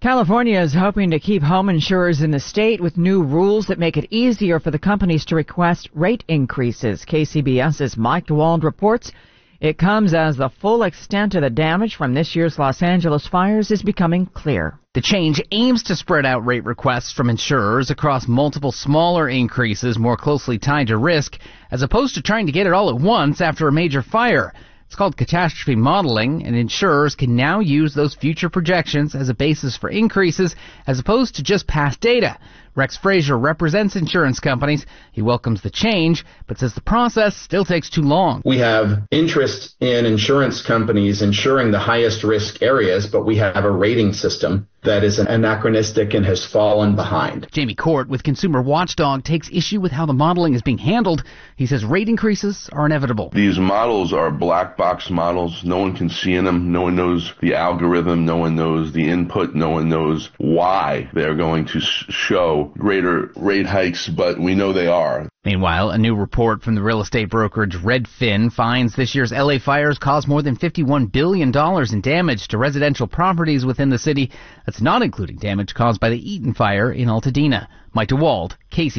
California is hoping to keep home insurers in the state with new rules that make it easier for the companies to request rate increases. KCBS's Mike DeWald reports it comes as the full extent of the damage from this year's Los Angeles fires is becoming clear. The change aims to spread out rate requests from insurers across multiple smaller increases more closely tied to risk, as opposed to trying to get it all at once after a major fire. It's called catastrophe modeling, and insurers can now use those future projections as a basis for increases as opposed to just past data. Rex Frazier represents insurance companies. He welcomes the change, but says the process still takes too long. We have interest in insurance companies insuring the highest risk areas, but we have a rating system that is anachronistic and has fallen behind. Jamie Court with Consumer Watchdog takes issue with how the modeling is being handled. He says rate increases are inevitable. These models are black box models. No one can see in them. No one knows the algorithm. No one knows the input. No one knows why they're going to show greater rate hikes, but we know they are. Meanwhile, a new report from the real estate brokerage Redfin finds this year's LA fires caused more than $51 billion in damage to residential properties within the city. That's not including damage caused by the Eaton fire in Altadena. Mike DeWald, KC.